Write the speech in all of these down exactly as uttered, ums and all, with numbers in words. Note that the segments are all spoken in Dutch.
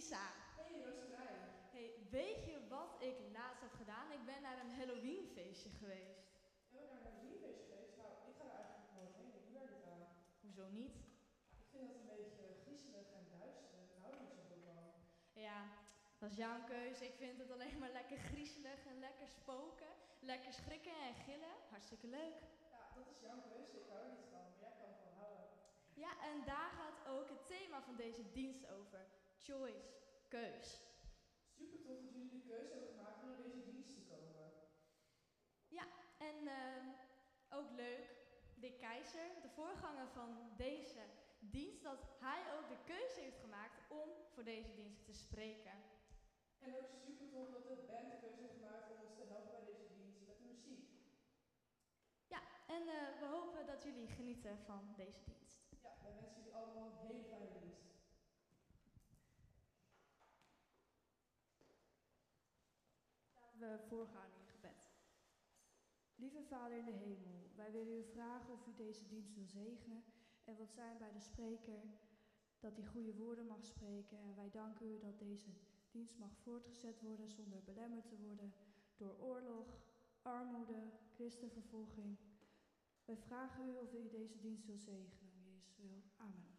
Isa. Hey Roosmarijn. Hey, weet je wat ik laatst heb gedaan? Ik ben naar een Halloweenfeestje geweest. Je bent naar een Halloweenfeestje geweest? Nou, ik ga er eigenlijk nooit heen. Ik doe daar niet aan. Hoezo niet? Ik vind dat een beetje griezelig en duister. Ik hou er niet zo goed van. Ja, dat is jouw keuze. Ik vind het alleen maar lekker griezelig en lekker spoken. Lekker schrikken en gillen. Hartstikke leuk. Ja, dat is jouw keuze. Ik hou er niet van. Maar jij kan ervan houden. Ja, en daar gaat ook het thema van deze dienst over. Choice, keus. Super tof dat jullie de keuze hebben gemaakt om naar deze dienst te komen. Ja, en uh, ook leuk, Dick Keizer, de voorganger van deze dienst, dat hij ook de keuze heeft gemaakt om voor deze dienst te spreken. En ook super tof dat de band de keuze heeft gemaakt om ons te helpen bij deze dienst met de muziek. Ja, en uh, we hopen dat jullie genieten van deze dienst. Ja, wij wensen jullie allemaal een hele fijne dienst. We voorgaan in gebed. Lieve Vader in de hemel, wij willen u vragen of u deze dienst wil zegenen en wat zijn bij de spreker, dat hij goede woorden mag spreken. En wij danken u dat deze dienst mag voortgezet worden zonder belemmerd te worden door oorlog, armoede, christenvervolging. Wij vragen u of u deze dienst wil zegenen, om Jezus wil. Amen.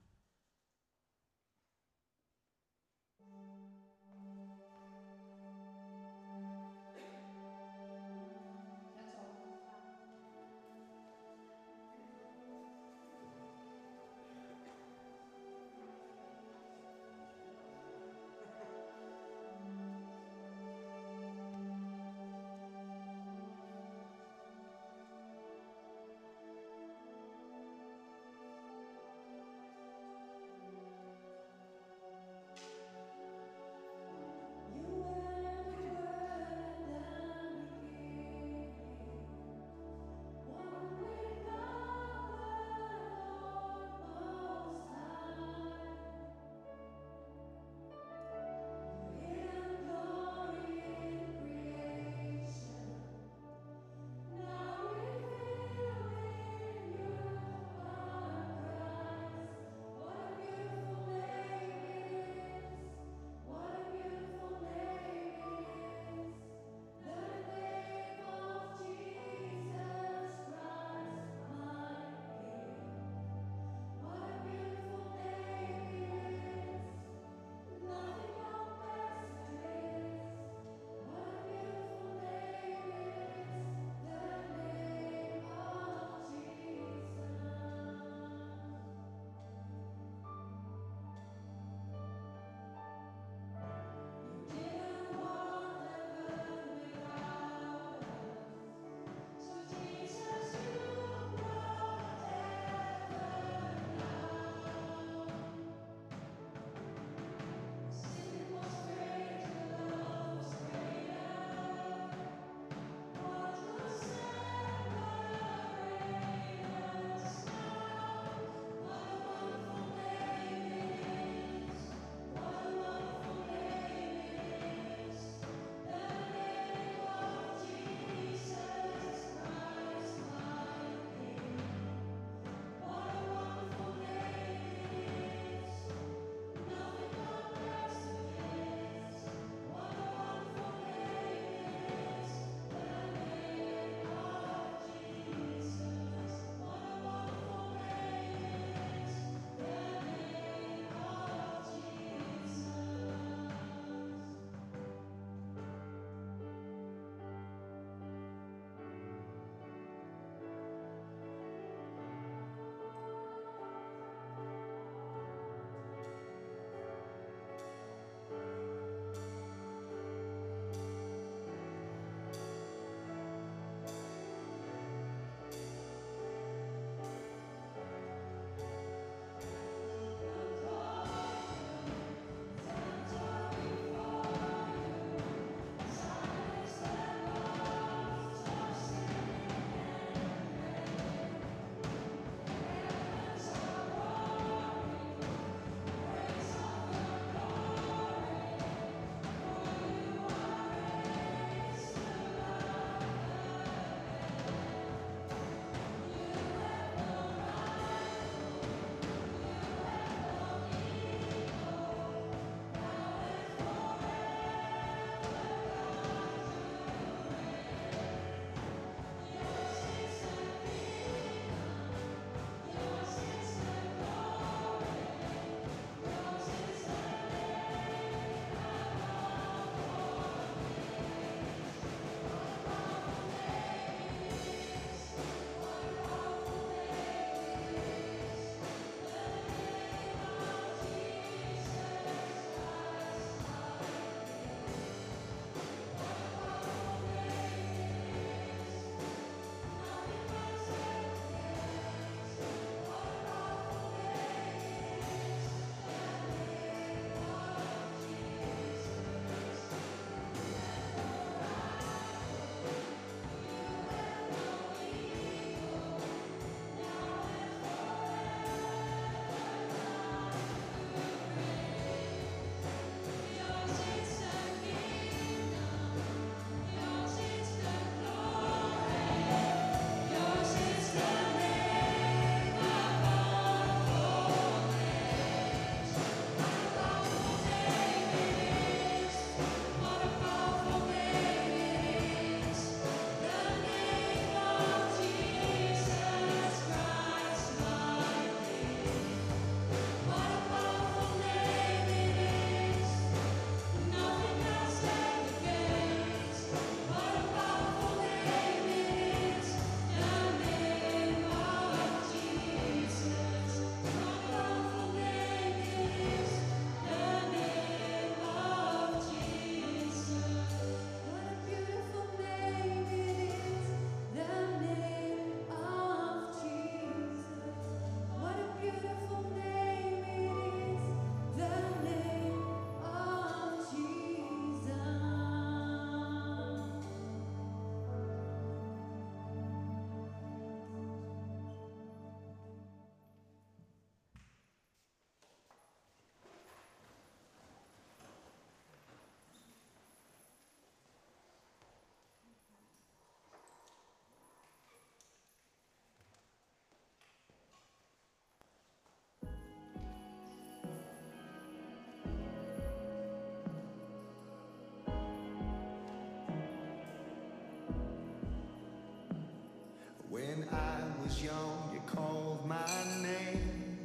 was young, you called my name.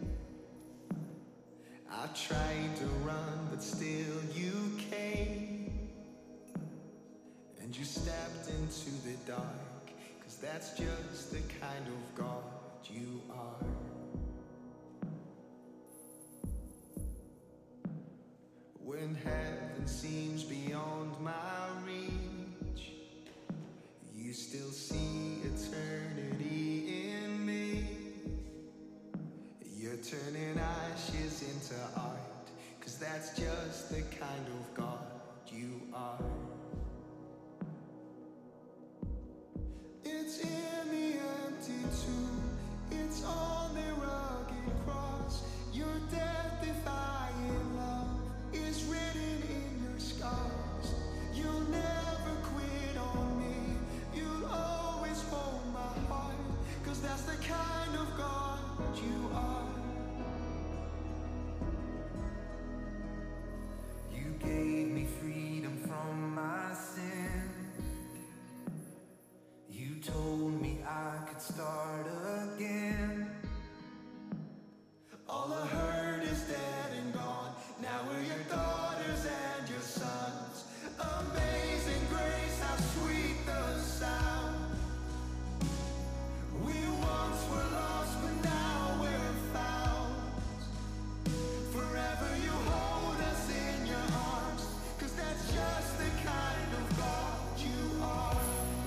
I tried to run, but still you came. And you stepped into the dark, 'cause that's just the kind of God you are. When heaven seems beyond my reach, you still see eternity in me. You're turning ashes into art, 'cause that's just the kind of God you are. It's in the empty tomb, it's on the rugged cross. Your death-defying love is written in your scars. You'll never quit on me, you'll always hold my heart, 'cause that's the kind of God you are. You gave me freedom from my sin. You told me I could start again. All the hurt is dead and gone. Now we're your daughters and your sons. Amazing grace, how sweet the sound. We once were lost, but now we're found. Forever you hold us in your arms, 'cause that's just the kind of God you are.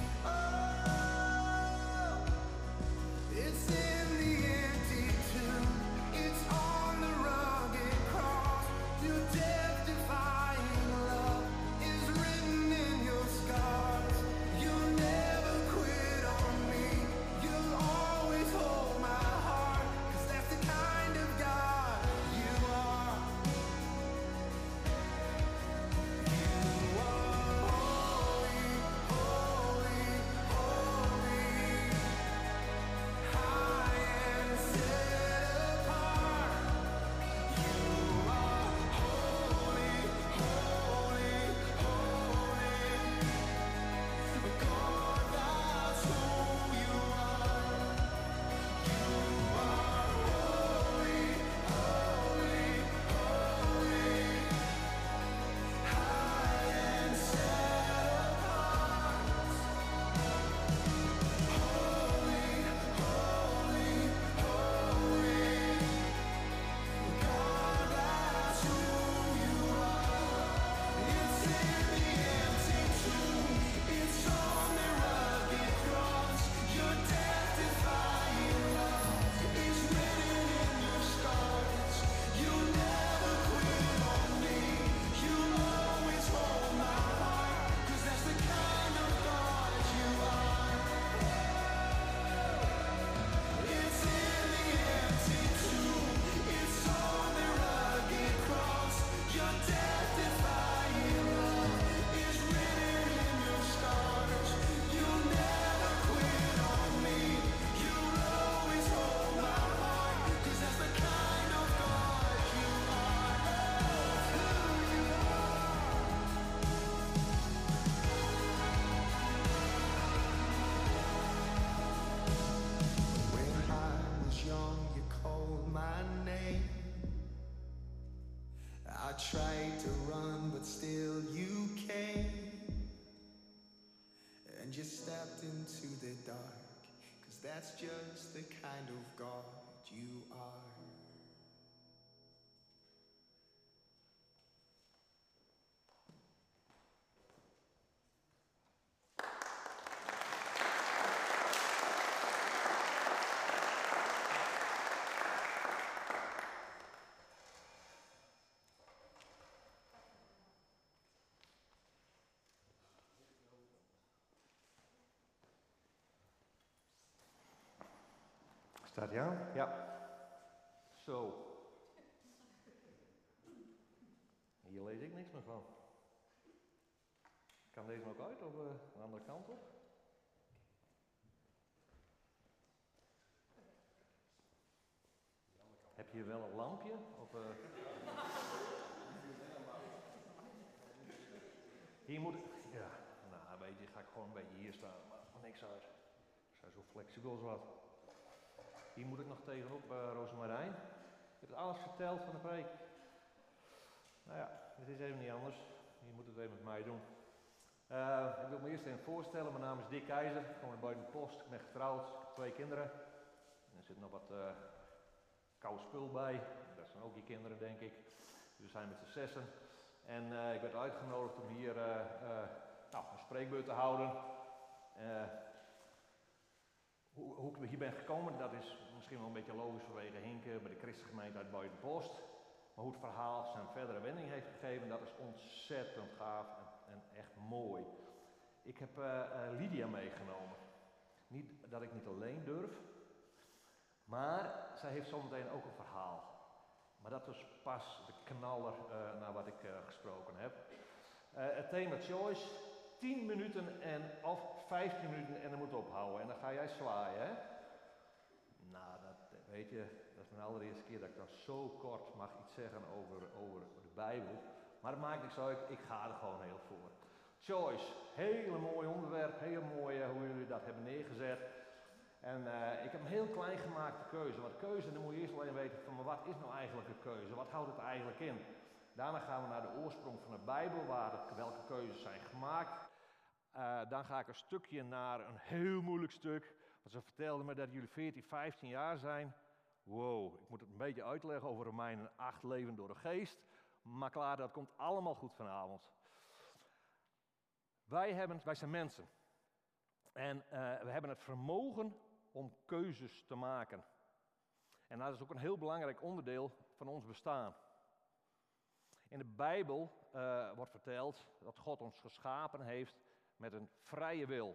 Oh, it's in the empty tomb, it's on the rugged cross. Your death-defying love is written in your scars. You'll never quit on me, you'll always hold my heart, 'cause that's the kind of God you are. You are holy, holy, holy, high and set apart. You are holy, holy, holy. God, that's who you are. You are holy, holy, holy, high and set apart. Holy, holy, holy. God, that's who you are. It's in the empty tomb, it's on the rugged cross. Your death-defying love is written in your scars. You'll never quit on me, you'll always hold my heart, 'cause that's the kind of God you are. It's in the empty tomb, it's on the rugged cross. Your death-defying love is written in your scars. You'll never quit on me, you'll always hold my heart, 'cause that's the kind of God you are. Who you are. When I was young, you called my name. I tried to run, but still you came. And you stepped into the dark, 'cause that's just the kind of God you are. Staat hij aan? Ja. Zo. Hier lees ik niks meer van. Kan deze nog uit of uh, de andere kant op? Heb je wel een lampje? Of, uh... Hier moet... Ja, nou weet je, ga ik gewoon een beetje hier staan. Maar niks uit. Ze zijn zo flexibel als wat. Hier moet ik nog tegenop, uh, Rosemarijn. Je hebt alles verteld van de preek. Nou ja, het is even niet anders. Je moet het even met mij doen. Uh, ik wil me eerst even voorstellen. Mijn naam is Dick Keizer. Ik kom uit Buitenpost. Ik ben getrouwd. Ik heb twee kinderen. En er zit nog wat uh, koud spul bij. Dat zijn ook je kinderen, denk ik. Dus we zijn met z'n zessen. En uh, ik werd uitgenodigd om hier uh, uh, nou, een spreekbeurt te houden. Uh, hoe, hoe ik hier ben gekomen, dat is misschien wel een beetje logisch vanwege Hinken bij de christengemeente uit Buitenpost. Maar hoe het verhaal zijn verdere wending heeft gegeven, dat is ontzettend gaaf en, en echt mooi. Ik heb uh, uh, Lydia meegenomen. Niet dat ik niet alleen durf, maar zij heeft zometeen ook een verhaal. Maar dat is pas de knaller uh, naar wat ik uh, gesproken heb. Uh, het thema Choice, tien minuten en of vijftien minuten en dan moet ophouden. En dan ga jij zwaaien, hè? Nou, dat weet je, dat is mijn allereerste keer dat ik dan zo kort mag iets zeggen over, over de Bijbel. Maar dat maakt niks uit, ik ga er gewoon heel voor. Choice, hele mooi onderwerp, heel mooi uh, hoe jullie dat hebben neergezet. En uh, ik heb een heel klein gemaakte keuze. Want keuze, dan moet je eerst alleen weten van, maar wat is nou eigenlijk een keuze? Wat houdt het eigenlijk in? Daarna gaan we naar de oorsprong van de Bijbel, waar de, welke keuzes zijn gemaakt. Uh, dan ga ik een stukje naar een heel moeilijk stuk. Want ze vertelden me dat jullie veertien, vijftien jaar zijn. Wow, ik moet het een beetje uitleggen over Romeinen acht, leven door de geest. Maar klaar, dat komt allemaal goed vanavond. Wij, hebben, wij zijn mensen. En uh, we hebben het vermogen om keuzes te maken. En dat is ook een heel belangrijk onderdeel van ons bestaan. In de Bijbel uh, wordt verteld dat God ons geschapen heeft met een vrije wil.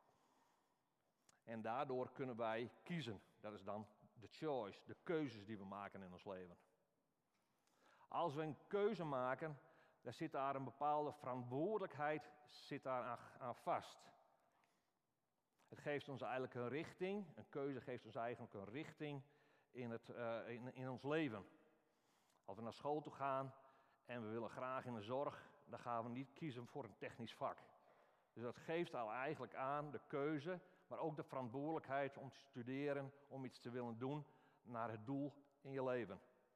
En daardoor kunnen wij kiezen. Dat is dan de choice, de keuzes die we maken in ons leven. Als we een keuze maken, dan zit daar een bepaalde verantwoordelijkheid zit daar aan, aan vast. Het geeft ons eigenlijk een richting, een keuze geeft ons eigenlijk een richting in, het, uh, in, in ons leven. Als we naar school toe gaan en we willen graag in de zorg, dan gaan we niet kiezen voor een technisch vak. Dus dat geeft al eigenlijk aan de keuze, maar ook de verantwoordelijkheid om te studeren, om iets te willen doen naar het doel in je leven.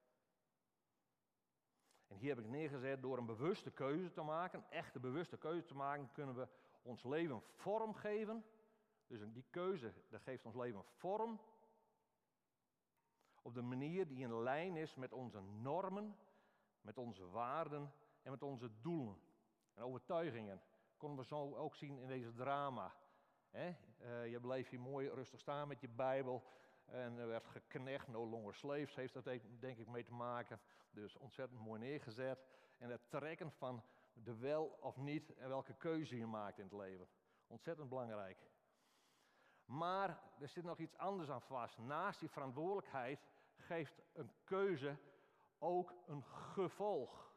En hier heb ik neergezet, door een bewuste keuze te maken, echt een bewuste keuze te maken, kunnen we ons leven vormgeven. Dus die keuze, dat geeft ons leven vorm op de manier die in lijn is met onze normen, met onze waarden en met onze doelen en overtuigingen. Dat konden we zo ook zien in deze drama. He? Uh, je bleef hier mooi rustig staan met je Bijbel en er werd geknecht, no longer slaves heeft dat denk ik mee te maken. Dus ontzettend mooi neergezet. En het trekken van de wel of niet en welke keuze je maakt in het leven. Ontzettend belangrijk. Maar er zit nog iets anders aan vast. Naast die verantwoordelijkheid geeft een keuze ook een gevolg.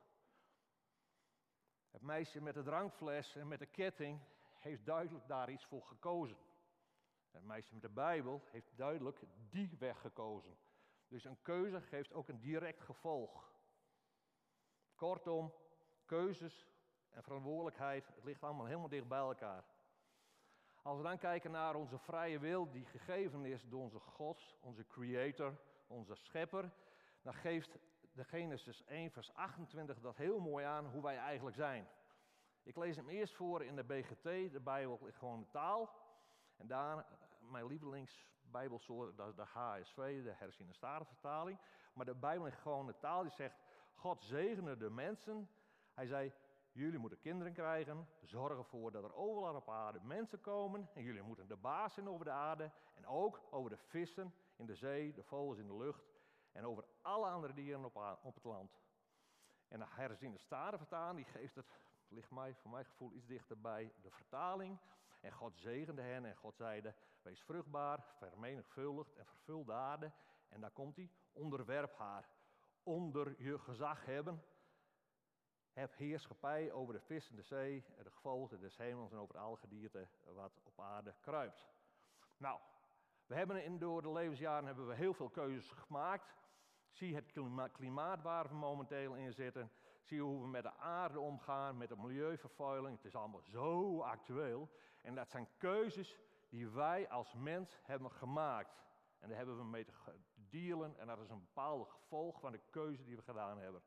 Het meisje met de drankfles en met de ketting heeft duidelijk daar iets voor gekozen. Het meisje met de Bijbel heeft duidelijk die weg gekozen. Dus een keuze geeft ook een direct gevolg. Kortom, keuzes en verantwoordelijkheid, het ligt allemaal helemaal dicht bij elkaar. Als we dan kijken naar onze vrije wil die gegeven is door onze God, onze creator, onze schepper, dan geeft de Genesis één vers achtentwintig dat heel mooi aan hoe wij eigenlijk zijn. Ik lees hem eerst voor in de B G T, de Bijbel in gewone taal. En daar, mijn lievelingsbijbelsoort, dat is de H S V, de herziene statenvertaling. Maar de Bijbel in gewone taal, die zegt, God zegene de mensen. Hij zei, jullie moeten kinderen krijgen, zorg ervoor dat er overal op aarde mensen komen. En jullie moeten de baas zijn over de aarde en ook over de vissen in de zee, de vogels in de lucht. En over alle andere dieren op, op het land. En de herziene statenvertaling, die geeft het, ligt mij, voor mijn gevoel iets dichter bij de vertaling. En God zegende hen en God zeide, wees vruchtbaar, vermenigvuldigd en vervul de aarde. En daar komt hij, onderwerp haar, onder je gezag hebben. Heb heerschappij over de vis in de zee, de gevogelte des hemels en over alle gedierte wat op aarde kruipt. Nou, we hebben in, door de levensjaren hebben we heel veel keuzes gemaakt. Zie het klima- klimaat waar we momenteel in zitten. Zie hoe we met de aarde omgaan, met de milieuvervuiling. Het is allemaal zo actueel. En dat zijn keuzes die wij als mens hebben gemaakt. En daar hebben we mee te ge- dealen en dat is een bepaald gevolg van de keuze die we gedaan hebben.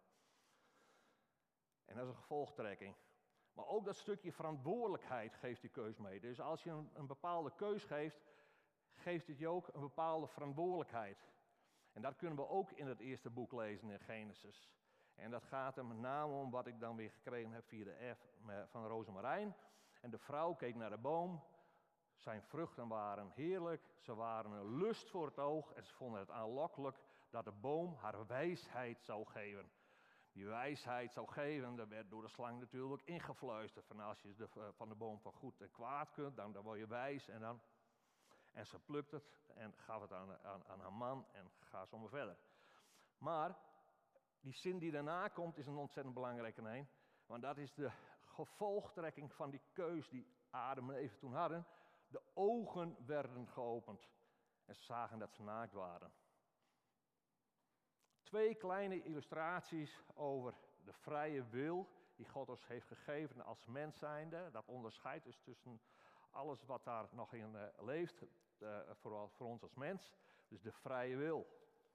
En dat is een gevolgtrekking. Maar ook dat stukje verantwoordelijkheid geeft die keus mee. Dus als je een, een bepaalde keus geeft, geeft het je ook een bepaalde verantwoordelijkheid. En dat kunnen we ook in het eerste boek lezen in Genesis. En dat gaat er met name om wat ik dan weer gekregen heb via de F van Rozemarijn. En de vrouw keek naar de boom. Zijn vruchten waren heerlijk. Ze waren een lust voor het oog. En ze vonden het aanlokkelijk dat de boom haar wijsheid zou geven. Die wijsheid zou geven, dat werd door de slang natuurlijk ingefluisterd. Van als je de, van de boom van goed en kwaad kunt, dan, dan word je wijs. En, dan, en ze plukt het en gaf het aan, aan, aan haar man en ga zo maar verder. Maar die zin die daarna komt is een ontzettend belangrijke een. Want dat is de gevolgtrekking van die keus die Adam en Eva toen hadden. De ogen werden geopend en ze zagen dat ze naakt waren. Twee kleine illustraties over de vrije wil die God ons heeft gegeven als mens zijnde. Dat onderscheidt dus tussen alles wat daar nog in uh, leeft, uh, vooral voor ons als mens. Dus de vrije wil.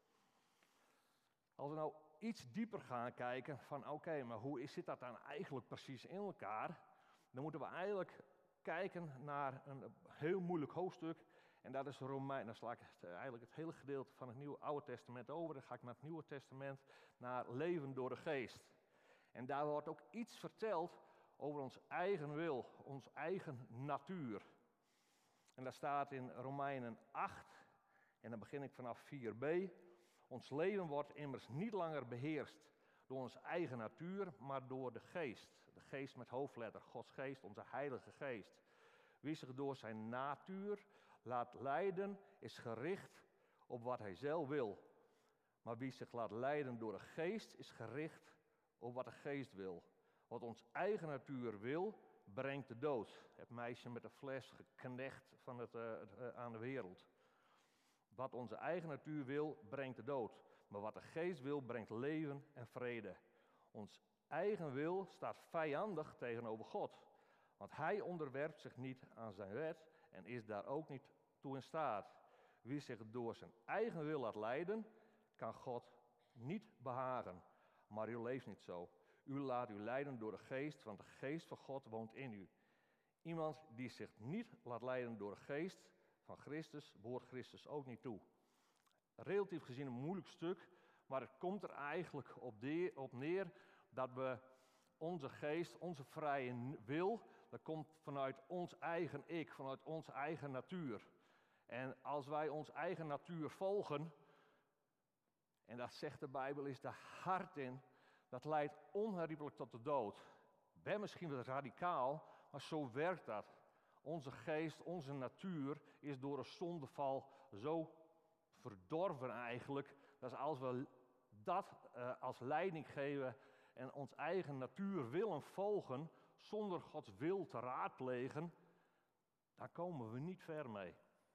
Als we nou iets dieper gaan kijken van oké, okay, maar hoe zit dat dan eigenlijk precies in elkaar? Dan moeten we eigenlijk kijken naar een heel moeilijk hoofdstuk. En dat is Romein. Dan sla ik het, uh, eigenlijk het hele gedeelte van het Nieuwe Oude Testament over. Dan ga ik naar het Nieuwe Testament, naar leven door de geest. En daar wordt ook iets verteld over ons eigen wil, ons eigen natuur. En dat staat in Romeinen acht, en dan begin ik vanaf vier b. Ons leven wordt immers niet langer beheerst door onze eigen natuur, maar door de geest. De geest met hoofdletter, Gods geest, onze heilige geest. Wie zich door zijn natuur laat leiden, is gericht op wat hij zelf wil. Maar wie zich laat leiden door de geest, is gericht op wat de geest wil. Wat ons eigen natuur wil, brengt de dood. Het meisje met de fles geknecht van het, uh, het, uh, aan de wereld. Wat onze eigen natuur wil, brengt de dood. Maar wat de geest wil, brengt leven en vrede. Ons eigen wil staat vijandig tegenover God. Want hij onderwerpt zich niet aan zijn wet en is daar ook niet toe in staat. Wie zich door zijn eigen wil laat leiden, kan God niet behagen. Maar u leeft niet zo. U laat u leiden door de geest, want de geest van God woont in u. Iemand die zich niet laat leiden door de geest van Christus, behoort Christus ook niet toe. Relatief gezien een moeilijk stuk, maar het komt er eigenlijk op, de, op neer dat we onze geest, onze vrije wil, dat komt vanuit ons eigen ik, vanuit onze eigen natuur. En als wij ons eigen natuur volgen, en dat zegt de Bijbel, is de hart in, dat leidt onherroepelijk tot de dood. Ik ben misschien wat radicaal, maar zo werkt dat. Onze geest, onze natuur is door een zondeval zo verdorven eigenlijk, dat als we dat uh, als leiding geven en ons eigen natuur willen volgen, zonder Gods wil te raadplegen, daar komen we niet ver mee.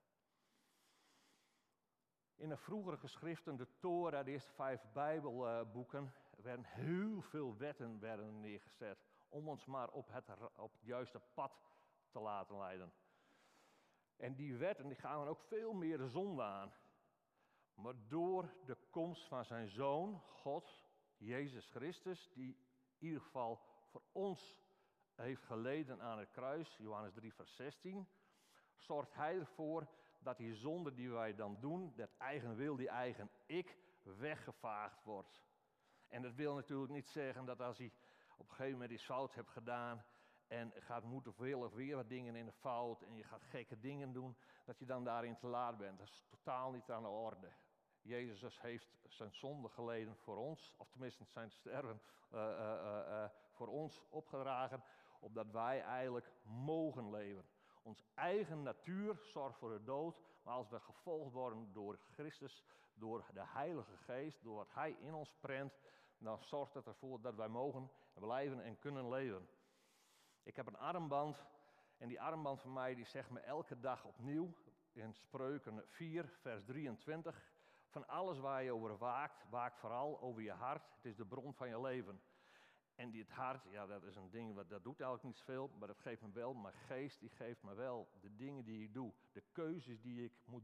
In de vroegere geschriften, de Torah, de eerste vijf Bijbelboeken, werden heel veel wetten werden neergezet om ons maar op het, op het juiste pad te laten leiden. En die wetten die gaan ook veel meer de zonde aan. Maar door de komst van zijn Zoon, God, Jezus Christus, die in ieder geval voor ons heeft geleden aan het kruis, Johannes drie vers zestien, zorgt hij ervoor dat die zonde die wij dan doen, dat eigen wil, die eigen ik, weggevaagd wordt. En dat wil natuurlijk niet zeggen dat als hij op een gegeven moment iets fout hebt gedaan en gaat moeten willen weer wat dingen in de fout en je gaat gekke dingen doen, dat je dan daarin te laat bent. Dat is totaal niet aan de orde. Jezus heeft zijn zonde geleden voor ons, of tenminste zijn sterven uh, uh, uh, uh, voor ons opgedragen, opdat wij eigenlijk mogen leven. Ons eigen natuur zorgt voor de dood, maar als we gevolgd worden door Christus, door de Heilige Geest, door wat Hij in ons prent, dan zorgt het ervoor dat wij mogen blijven en kunnen leven. Ik heb een armband en die armband van mij die zegt me elke dag opnieuw, in Spreuken vier vers drieëntwintig, van alles waar je over waakt, waak vooral over je hart, het is de bron van je leven. En dit hart, ja, dat is een ding, wat, dat doet eigenlijk niet zoveel, maar dat geeft me wel, mijn geest die geeft me wel de dingen die ik doe, de keuzes die ik moet doen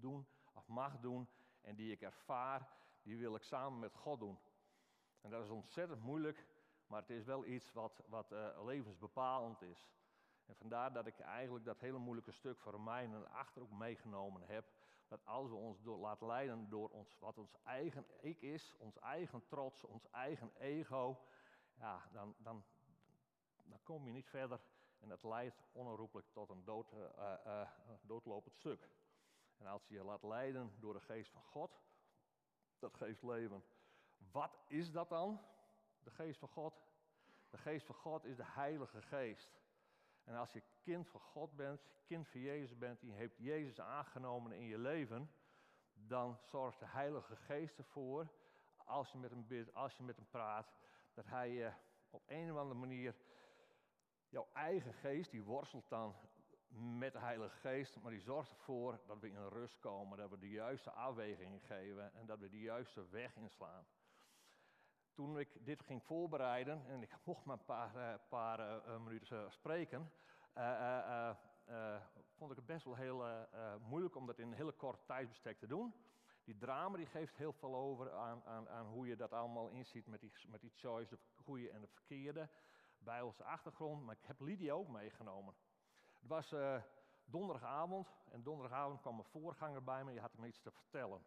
of mag doen en die ik ervaar, die wil ik samen met God doen. En dat is ontzettend moeilijk, maar het is wel iets wat, wat uh, levensbepalend is. En vandaar dat ik eigenlijk dat hele moeilijke stuk voor mij en achter ook meegenomen heb. Dat als we ons door, laten leiden door ons, wat ons eigen ik is, ons eigen trots, ons eigen ego, ja, dan, dan, dan kom je niet verder. En dat leidt onherroepelijk tot een dood, uh, uh, doodlopend stuk. En als je je laat leiden door de geest van God, dat geeft leven. Wat is dat dan? De geest van God? De geest van God is de Heilige Geest. En als je kind van God bent, kind van Jezus bent, die heeft Jezus aangenomen in je leven, dan zorgt de Heilige Geest ervoor, als je met hem bidt, als je met hem praat, dat hij je op een of andere manier, jouw eigen geest, die worstelt dan met de Heilige Geest, maar die zorgt ervoor dat we in rust komen, dat we de juiste afwegingen geven en dat we de juiste weg inslaan. Toen ik dit ging voorbereiden, en ik mocht maar een paar, uh, paar uh, minuten uh, spreken, uh, uh, uh, uh, vond ik het best wel heel uh, uh, moeilijk om dat in een hele korte tijdsbestek te doen. Die drama die geeft heel veel over aan, aan, aan hoe je dat allemaal inziet met die, met die choice, de goede en de verkeerde, bij onze achtergrond. Maar ik heb Lydia ook meegenomen. Het was uh, donderdagavond en donderdagavond kwam een voorganger bij me, die had me iets te vertellen.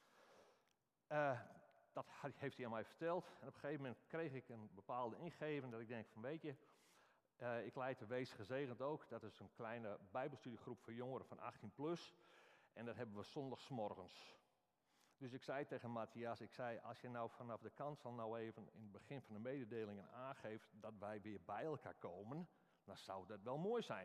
Uh, Dat heeft hij aan mij verteld. En op een gegeven moment kreeg ik een bepaalde ingeving dat ik denk van weet je, uh, ik leid de Wees Gezegend ook. Dat is een kleine bijbelstudiegroep voor jongeren van achttien plus. En dat hebben we zondagsmorgens. Dus ik zei tegen Matthias, ik zei als je nou vanaf de kant van nou even in het begin van de mededelingen aangeeft dat wij weer bij elkaar komen, dan zou dat wel mooi zijn.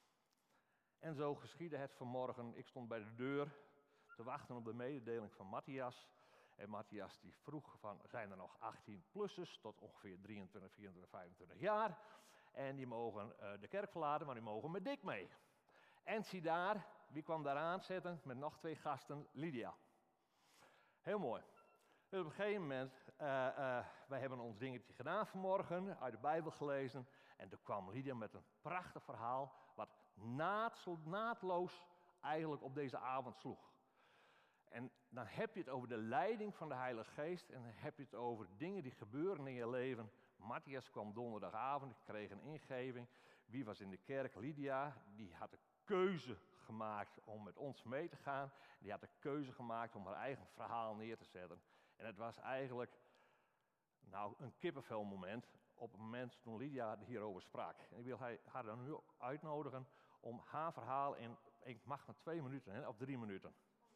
En zo geschiedde het vanmorgen. Ik stond bij de deur te wachten op de mededeling van Matthias. En Matthias die vroeg van, zijn er nog achttien-plussers tot ongeveer drieëntwintig, vierentwintig, vijfentwintig jaar. En die mogen uh, de kerk verlaten, maar die mogen met Dick mee. En zie daar, wie kwam daar aan zitten met nog twee gasten, Lydia. Heel mooi. Dus op een gegeven moment, uh, uh, wij hebben ons dingetje gedaan vanmorgen, uit de Bijbel gelezen. En toen kwam Lydia met een prachtig verhaal, wat naad, naadloos eigenlijk op deze avond sloeg. En dan heb je het over de leiding van de Heilige Geest en dan heb je het over dingen die gebeuren in je leven. Matthias kwam donderdagavond, ik kreeg een ingeving. Wie was in de kerk? Lydia, die had de keuze gemaakt om met ons mee te gaan. Die had de keuze gemaakt om haar eigen verhaal neer te zetten. En het was eigenlijk nou, een kippenvelmoment op het moment toen Lydia hierover sprak. En ik wil haar dan nu uitnodigen om haar verhaal in, ik mag maar twee minuten hè, of drie minuten.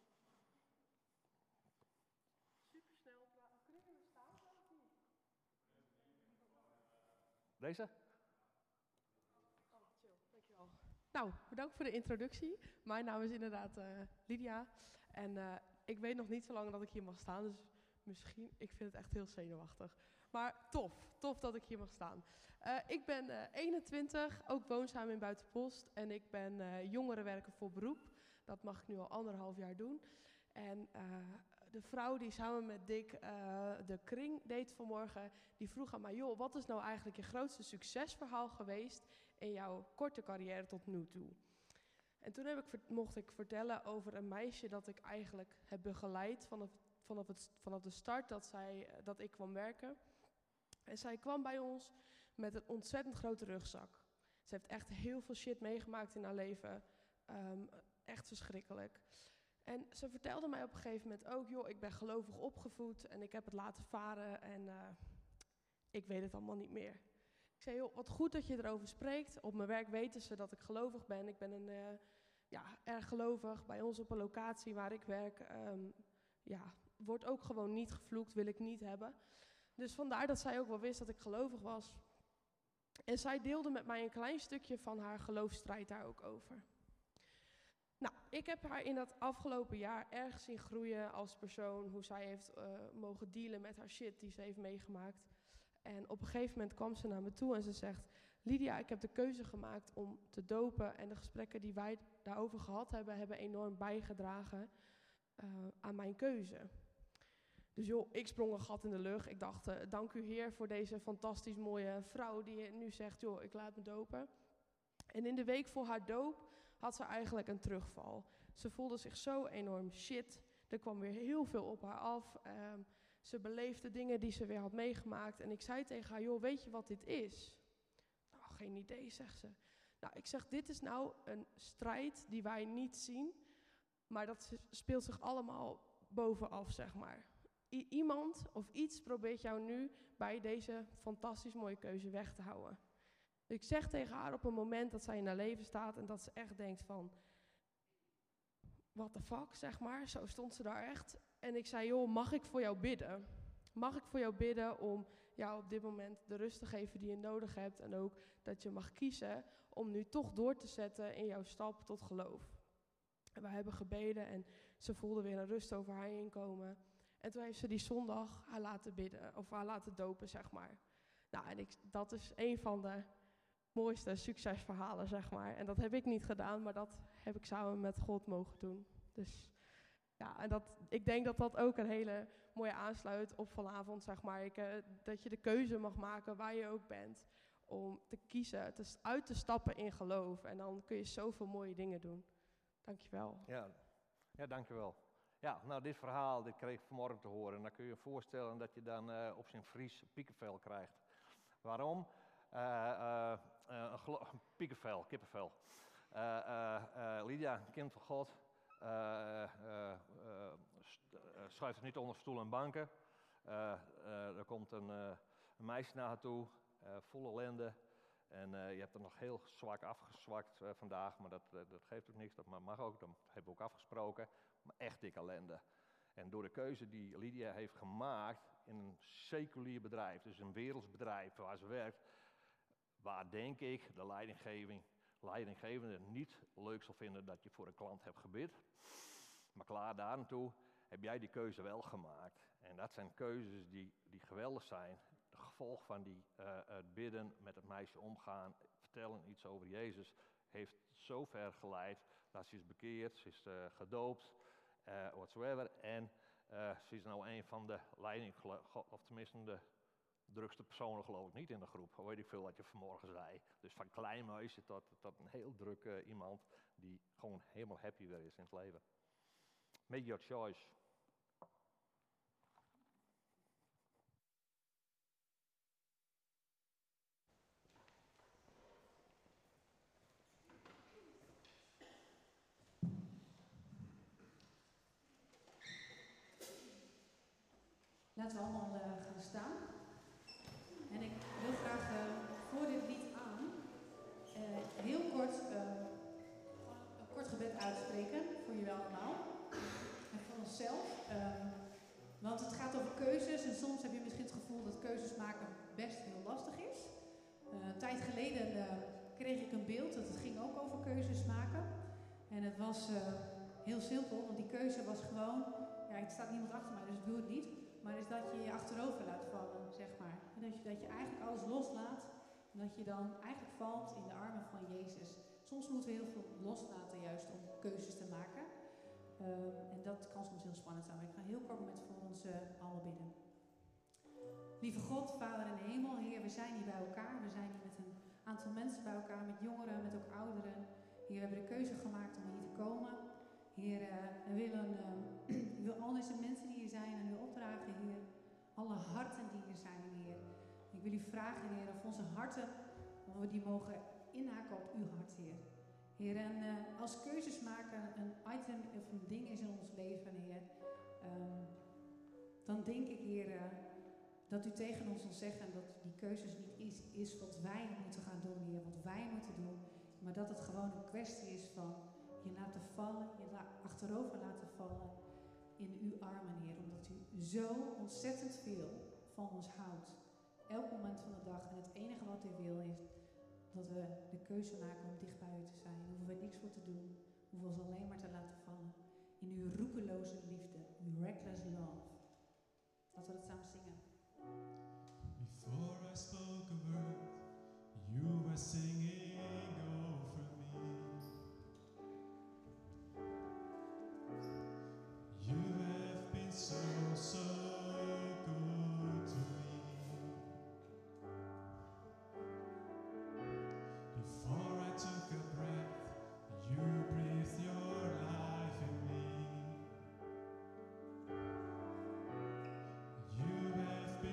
Deze? Oh, chill. Dankjewel. Nou, bedankt voor de introductie. Mijn naam is inderdaad uh, Lydia. En uh, ik weet nog niet zo lang dat ik hier mag staan. Dus misschien, ik vind het echt heel zenuwachtig. Maar tof, tof dat ik hier mag staan. Uh, ik ben uh, eenentwintig, ook woonzaam in Buitenpost. En ik ben uh, jongerenwerker voor beroep. Dat mag ik nu al anderhalf jaar doen. En uh, de vrouw die samen met Dick uh, de kring deed vanmorgen, die vroeg aan mij, joh, wat is nou eigenlijk je grootste succesverhaal geweest in jouw korte carrière tot nu toe? En toen heb ik, mocht ik vertellen over een meisje dat ik eigenlijk heb begeleid vanaf, vanaf, het, vanaf de start dat, zij, dat ik kwam werken. En zij kwam bij ons met een ontzettend grote rugzak. Ze heeft echt heel veel shit meegemaakt in haar leven. Um, echt verschrikkelijk. En ze vertelde mij op een gegeven moment ook, joh, ik ben gelovig opgevoed en ik heb het laten varen en uh, ik weet het allemaal niet meer. Ik zei, joh, wat goed dat je erover spreekt. Op mijn werk weten ze dat ik gelovig ben. Ik ben een, uh, ja, erg gelovig. Bij ons op een locatie waar ik werk, um, ja, wordt ook gewoon niet gevloekt, wil ik niet hebben. Dus vandaar dat zij ook wel wist dat ik gelovig was. En zij deelde met mij een klein stukje van haar geloofsstrijd daar ook over. Nou, ik heb haar in dat afgelopen jaar erg zien groeien als persoon, hoe zij heeft uh, mogen dealen met haar shit die ze heeft meegemaakt. En op een gegeven moment kwam ze naar me toe en ze zegt, Lydia, ik heb de keuze gemaakt om te dopen en de gesprekken die wij daarover gehad hebben, hebben enorm bijgedragen uh, aan mijn keuze. Dus joh, ik sprong een gat in de lucht. Ik dacht, uh, dank u Heer voor deze fantastisch mooie vrouw die nu zegt, joh, ik laat me dopen. En in de week voor haar doop had ze eigenlijk een terugval. Ze voelde zich zo enorm shit. Er kwam weer heel veel op haar af. Um, ze beleefde dingen die ze weer had meegemaakt. En ik zei tegen haar, joh, weet je wat dit is? Nou, geen idee, zegt ze. Nou, ik zeg, dit is nou een strijd die wij niet zien. Maar dat speelt zich allemaal bovenaf, zeg maar. I- iemand of iets probeert jou nu bij deze fantastisch mooie keuze weg te houden. Ik zeg tegen haar op een moment dat zij in haar leven staat en dat ze echt denkt van, what the fuck, zeg maar. Zo stond ze daar echt. En ik zei, joh, mag ik voor jou bidden? Mag ik voor jou bidden om jou op dit moment de rust te geven die je nodig hebt en ook dat je mag kiezen om nu toch door te zetten in jouw stap tot geloof. En we hebben gebeden en ze voelde weer een rust over haar heen komen. En toen heeft ze die zondag haar laten bidden, of haar laten dopen, zeg maar. Nou, en ik, dat is een van de mooiste succesverhalen, zeg maar. En dat heb ik niet gedaan, maar dat heb ik samen met God mogen doen. Dus ja, en dat, ik denk dat dat ook een hele mooie aansluit op vanavond, zeg maar. Ik, uh, dat je de keuze mag maken waar je ook bent, om te kiezen, te, uit te stappen in geloof. En dan kun je zoveel mooie dingen doen. Dankjewel. Ja, ja, dankjewel. Ja, nou dit verhaal, dit kreeg ik vanmorgen te horen. En dan kun je je voorstellen dat je dan uh, op zijn Fries piekenvel krijgt. Waarom? Uh, uh, uh, een gelo- piekenvel, kippenvel. Uh, uh, uh, Lydia, kind van God, uh, uh, uh, st- uh, schuift het niet onder stoelen en banken. Uh, uh, er komt een, uh, een meisje naar haar toe, uh, vol ellende. En uh, je hebt er nog heel zwak afgezwakt uh, vandaag, maar dat, uh, dat geeft ook niks, dat mag ook, dat hebben we ook afgesproken. Maar echt dik ellende. En door de keuze die Lydia heeft gemaakt in een seculier bedrijf, dus een werelds bedrijf waar ze werkt, waar denk ik de leidinggeving, leidinggevende niet leuk zal vinden dat je voor een klant hebt gebid. Maar klaar daar naartoe heb jij die keuze wel gemaakt. En dat zijn keuzes die, die geweldig zijn. De gevolg van die uh, het bidden, met het meisje omgaan, vertellen iets over Jezus, heeft zo ver geleid dat ze is bekeerd, ze is uh, gedoopt, uh, whatsoever. En uh, ze is nou een van de leiding, of tenminste de drukste personen geloof ik niet in de groep. Weet ik veel wat je vanmorgen zei. Dus van klein meisje tot, tot een heel druk uh, iemand die gewoon helemaal happy weer is in het leven. Make your choice. Laten we allemaal uh, gaan staan. En ik wil graag uh, voor dit lied aan uh, heel kort uh, een kort gebed uitspreken voor jullie allemaal. En voor onszelf. Uh, want het gaat over keuzes en soms heb je misschien het gevoel dat keuzes maken best heel lastig is. Uh, een tijd geleden uh, kreeg ik een beeld dat het ging ook over keuzes maken. En het was uh, heel simpel, want die keuze was gewoon, ja, er staat niemand achter mij, dus ik doe het niet. Maar is dat je je achterover laat vallen, zeg maar. En dat je, dat je eigenlijk alles loslaat. En dat je dan eigenlijk valt in de armen van Jezus. Soms moeten we heel veel loslaten juist om keuzes te maken. Um, en dat kan soms heel spannend zijn. Maar ik ga heel kort met voor ons uh, allen bidden. Lieve God, Vader in de hemel, Heer, we zijn hier bij elkaar. We zijn hier met een aantal mensen bij elkaar, met jongeren, met ook ouderen. Heer, we hebben de keuze gemaakt om hier te komen. Heer, uh, we willen, uh, ik wil al deze mensen die hier zijn aan u opdragen, Heer. Alle harten die hier zijn, Heer. Ik wil u vragen, Heer, of onze harten, of we die mogen inhaken op uw hart, Heer. Heer, en uh, als keuzes maken een item of een ding is in ons leven, Heer, um, dan denk ik, Heer, uh, dat u tegen ons zal zeggen dat die keuzes niet is, is wat wij moeten gaan doen, Heer, wat wij moeten doen, maar dat het gewoon een kwestie is van je laten vallen, je la- achterover laten vallen in uw armen, Heer, omdat u zo ontzettend veel van ons houdt. Elk moment van de dag. En het enige wat u wil is dat we de keuze maken om dicht bij u te zijn. Daar hoeven we niks voor te doen. We hoeven ons alleen maar te laten vallen in uw roekeloze liefde, uw reckless love. Laten we dat samen zingen. Before I spoke a word, you were singing over me. You have been so, so good to me. Before I took a breath, you breathed your life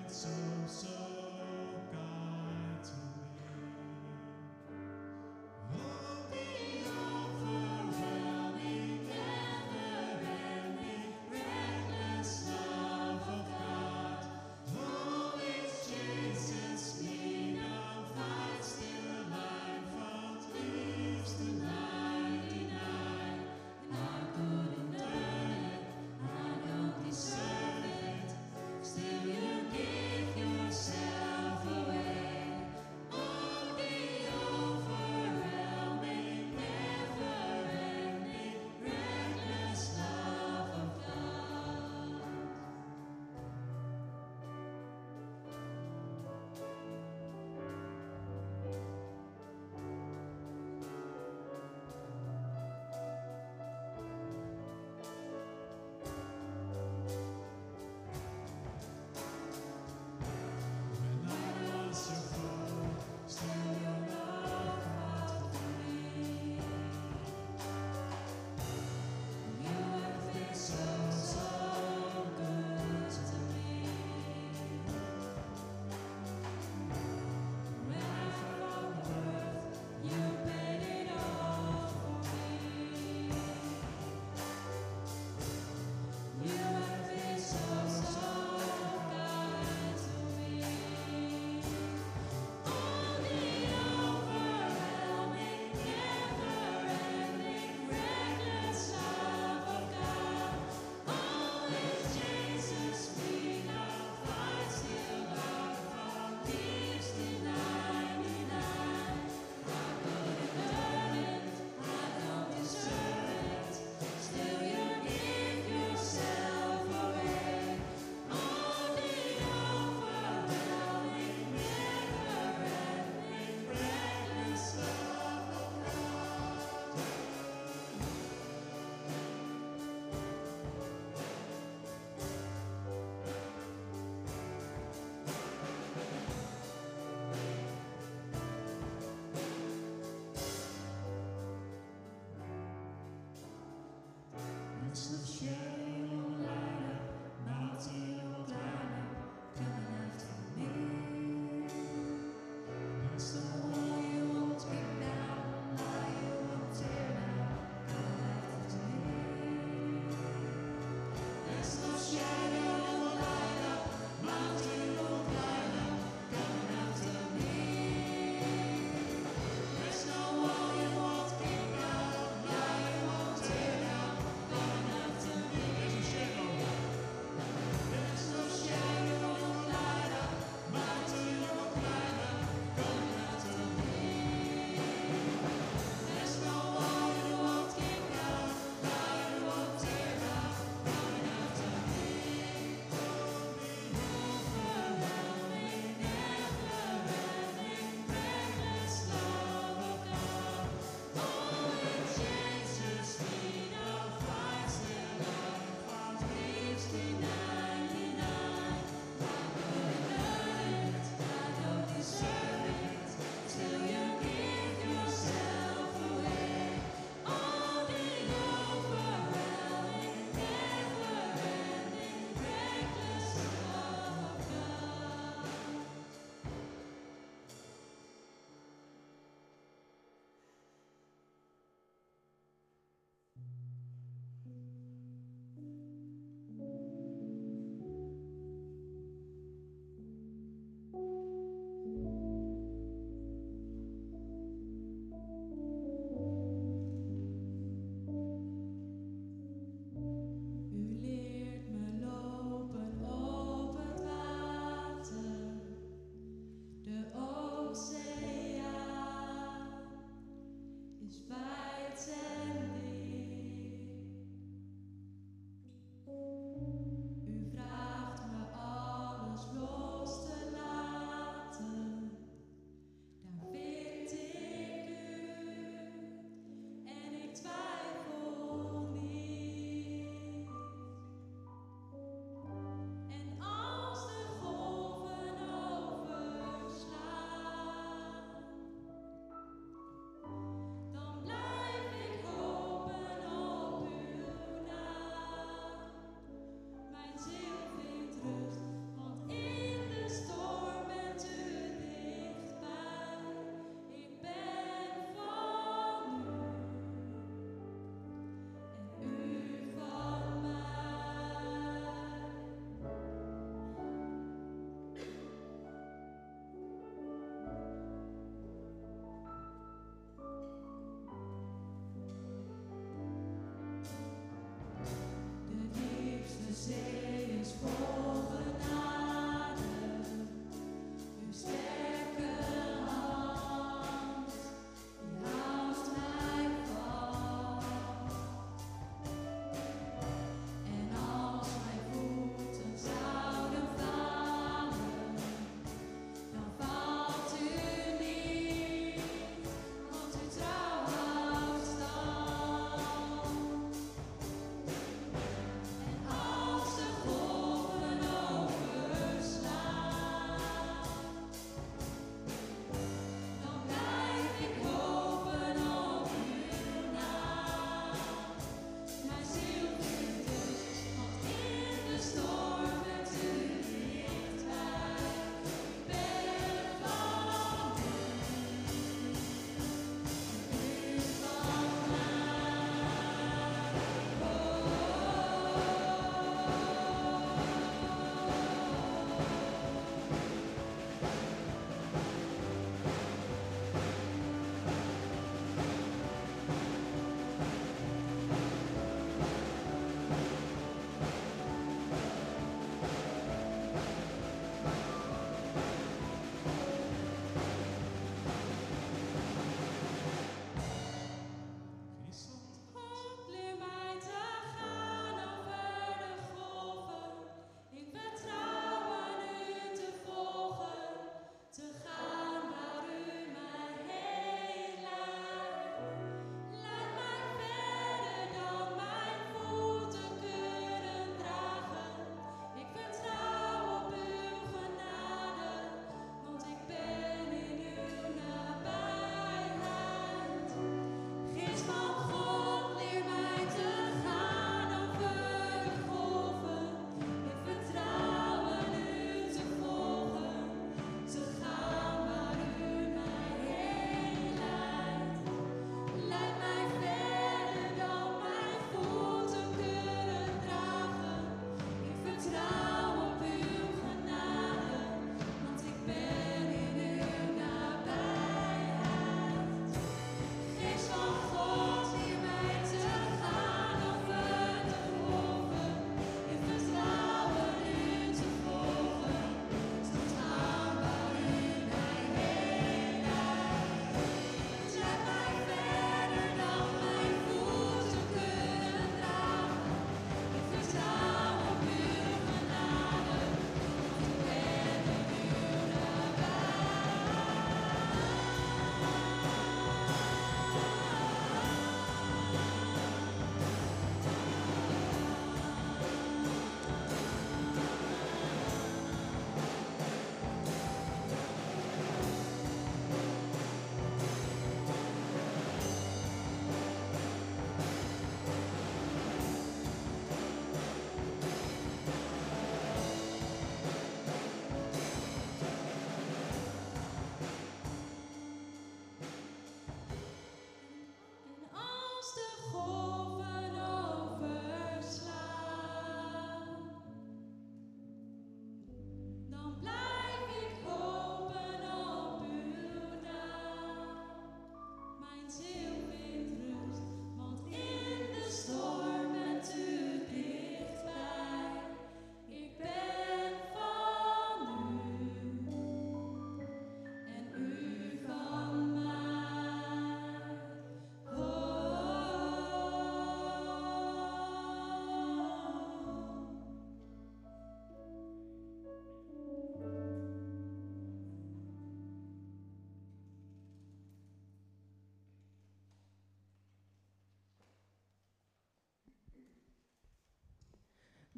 Dan blijf ik hopen.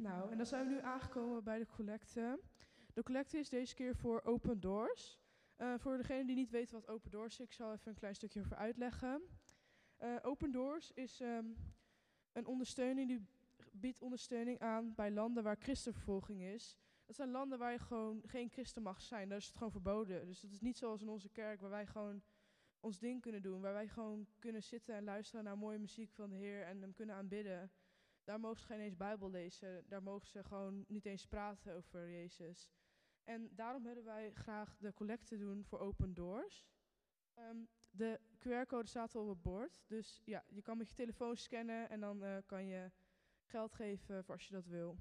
Nou, en dan zijn we nu aangekomen bij de collecte. De collecte is deze keer voor Open Doors. Uh, voor degene die niet weten wat Open Doors is, ik zal even een klein stukje over uitleggen. Uh, Open Doors is um, een ondersteuning die biedt ondersteuning aan bij landen waar christenvervolging is. Dat zijn landen waar je gewoon geen christen mag zijn. Daar is het gewoon verboden. Dus dat is niet zoals in onze kerk waar wij gewoon ons ding kunnen doen. Waar wij gewoon kunnen zitten en luisteren naar mooie muziek van de Heer en hem kunnen aanbidden. Daar mogen ze geen eens Bijbel lezen. Daar mogen ze gewoon niet eens praten over Jezus. En daarom willen wij graag de collecte doen voor Open Doors. Um, de Q R-code staat al op het bord. Dus ja, je kan met je telefoon scannen en dan uh, kan je geld geven voor als je dat wil.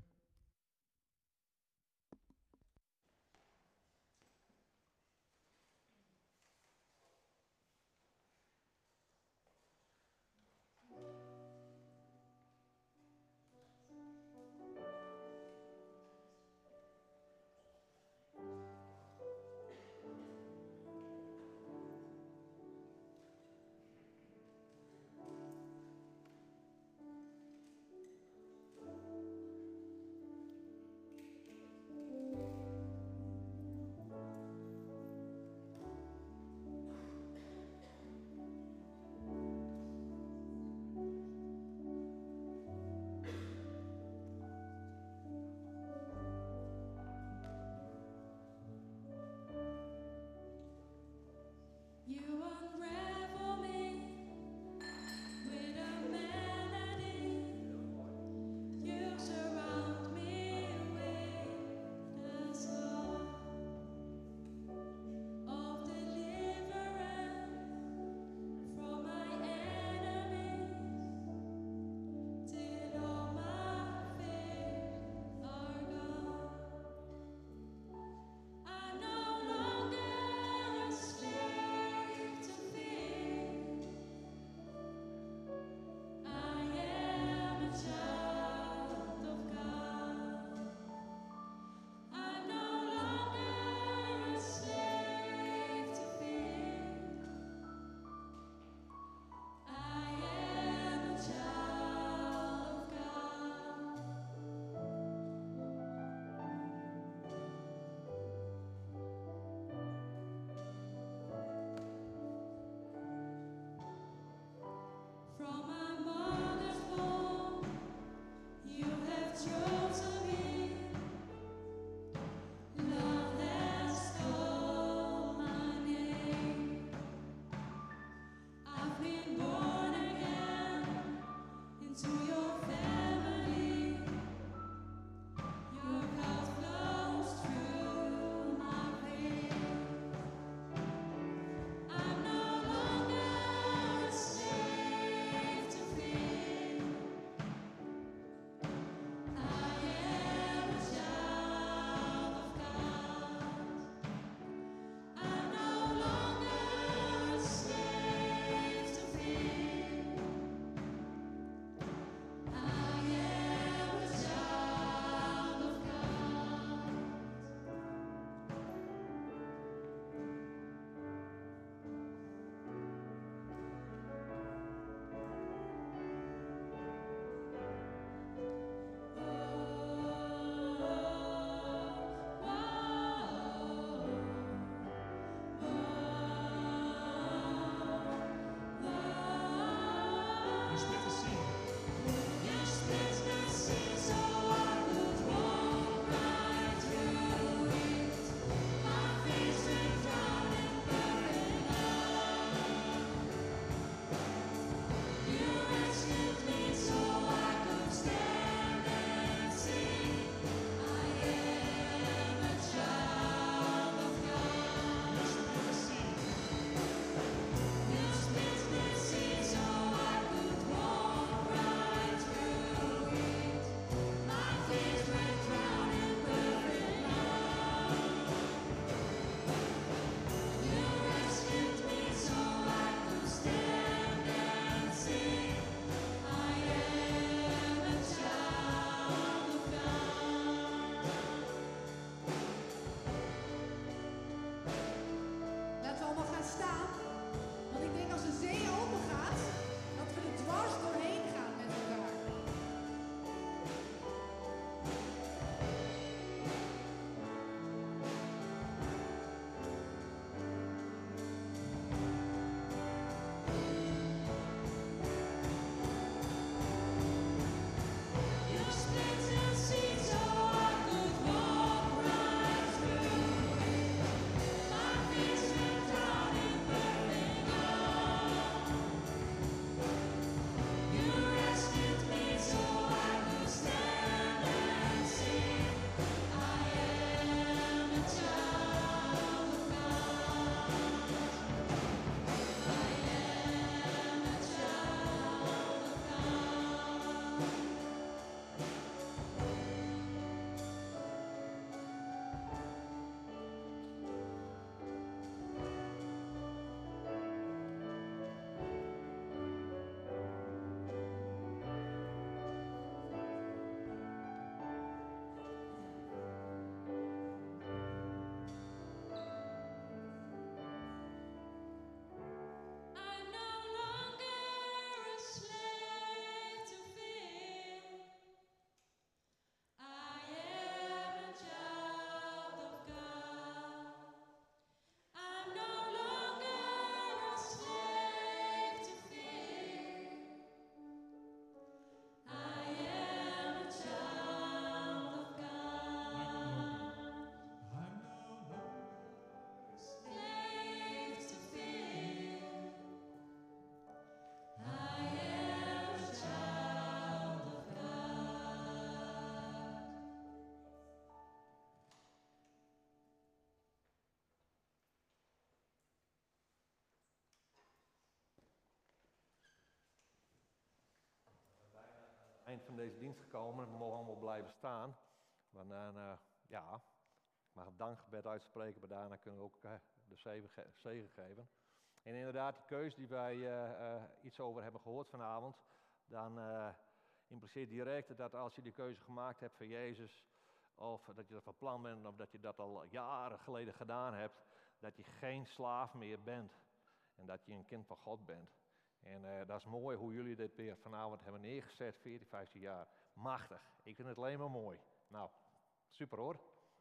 eind van deze dienst gekomen. We mogen allemaal blijven staan. Want dan, uh, ja, ik mag het dankgebed uitspreken, maar daarna kunnen we ook uh, de zegen, ge- zegen geven. En inderdaad, die keus die wij uh, uh, iets over hebben gehoord vanavond, dan uh, impliceert direct dat als je die keuze gemaakt hebt voor Jezus, of dat je dat van plan bent, of dat je dat al jaren geleden gedaan hebt, dat je geen slaaf meer bent. En dat je een kind van God bent. En uh, dat is mooi hoe jullie dit weer vanavond hebben neergezet, veertien, vijftien jaar. Machtig. Ik vind het alleen maar mooi. Nou, super hoor.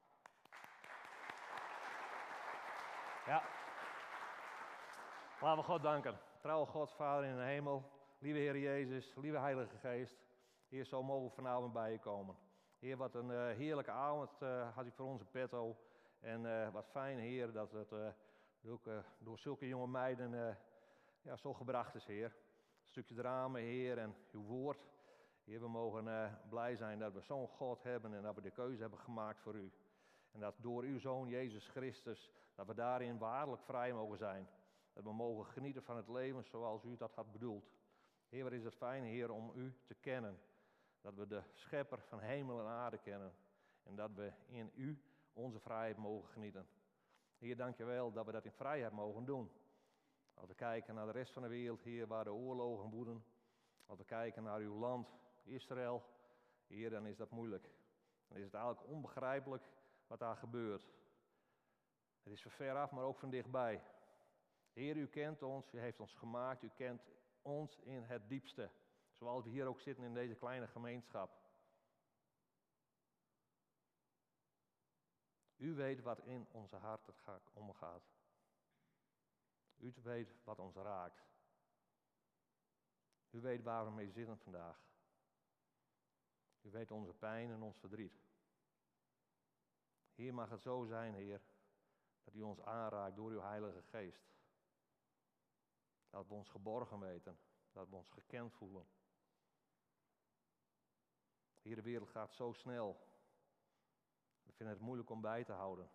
Ja. Laten we God danken. Trouwe God, Vader in de hemel. Lieve Heer Jezus, lieve Heilige Geest. Heer, zo mogen we vanavond bij je komen. Heer, wat een uh, heerlijke avond uh, had u voor onze petto. En uh, wat fijn, Heer, dat het uh, ook, uh, door zulke jonge meiden uh, ja, zo gebracht is, Heer. Een stukje drama, Heer, en uw woord. Heer, we mogen uh, blij zijn dat we zo'n God hebben en dat we de keuze hebben gemaakt voor u. En dat door uw Zoon Jezus Christus, dat we daarin waarlijk vrij mogen zijn. Dat we mogen genieten van het leven zoals u dat had bedoeld. Heer, wat is het fijn, Heer, om u te kennen. Dat we de schepper van hemel en aarde kennen. En dat we in u onze vrijheid mogen genieten. Heer, dank je wel dat we dat in vrijheid mogen doen. Als we kijken naar de rest van de wereld, Heer, waar de oorlogen woeden. Als we kijken naar uw land, Israël, Heer, dan is dat moeilijk. Dan is het eigenlijk onbegrijpelijk wat daar gebeurt. Het is van ver af, maar ook van dichtbij. Heer, u kent ons, u heeft ons gemaakt, u kent ons in het diepste. Zoals we hier ook zitten in deze kleine gemeenschap. U weet wat in onze hart het omgaat. U weet wat ons raakt. U weet waar we mee zitten vandaag. U weet onze pijn en ons verdriet. Heer, mag het zo zijn, Heer, dat u ons aanraakt door uw Heilige Geest. Dat we ons geborgen weten, dat we ons gekend voelen. Heer, de wereld gaat zo snel. We vinden het moeilijk om bij te houden.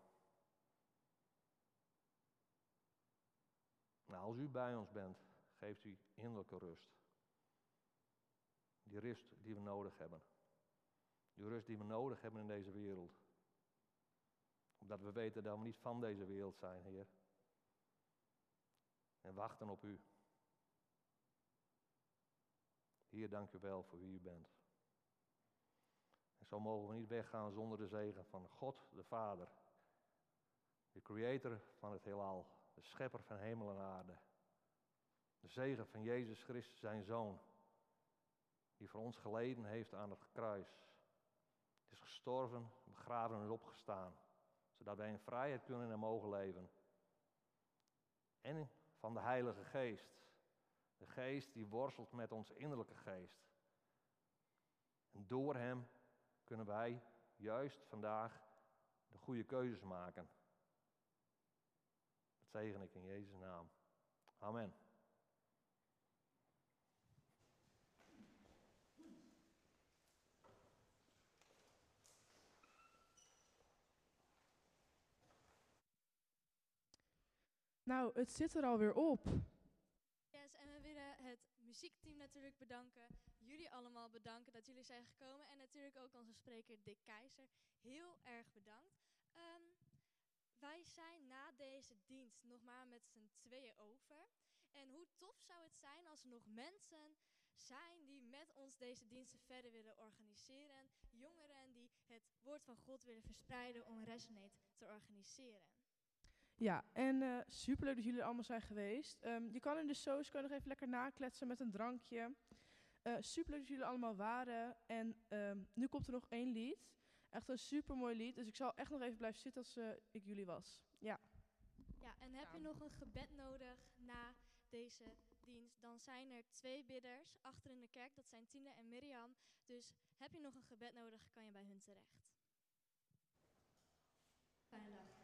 Nou, als u bij ons bent, geeft u innerlijke rust. Die rust die we nodig hebben. Die rust die we nodig hebben in deze wereld. Omdat we weten dat we niet van deze wereld zijn, Heer. En wachten op u. Heer, dank u wel voor wie u bent. En zo mogen we niet weggaan zonder de zegen van God, de Vader. De creator van het heelal. De schepper van hemel en aarde. De zegen van Jezus Christus, zijn Zoon. Die voor ons geleden heeft aan het kruis. Het is gestorven, begraven en opgestaan. Zodat wij in vrijheid kunnen en mogen leven. En van de Heilige Geest. De Geest die worstelt met ons innerlijke geest. En door hem kunnen wij juist vandaag de goede keuzes maken. Dat zegen ik in Jezus' naam. Amen. Nou, het zit er alweer op. Yes, en we willen het muziekteam natuurlijk bedanken. Jullie allemaal bedanken dat jullie zijn gekomen. En natuurlijk ook onze spreker Dick Keizer. Heel erg bedankt. Um, wij zijn na deze dienst nog maar met z'n tweeën over. En hoe tof zou het zijn als er nog mensen zijn die met ons deze diensten verder willen organiseren. Jongeren die het woord van God willen verspreiden om Resonate te organiseren. Ja, en uh, superleuk dat jullie er allemaal zijn geweest. Um, je kan in de soos kan je nog even lekker nakletsen met een drankje. Uh, superleuk dat jullie allemaal waren. En um, nu komt er nog één lied. Echt een supermooi lied. Dus ik zal echt nog even blijven zitten als uh, ik jullie was. Ja. Ja, en heb je nog een gebed nodig na deze dienst? Dan zijn er twee bidders achter in de kerk. Dat zijn Tine en Mirjam. Dus heb je nog een gebed nodig, kan je bij hun terecht. Fijne dag.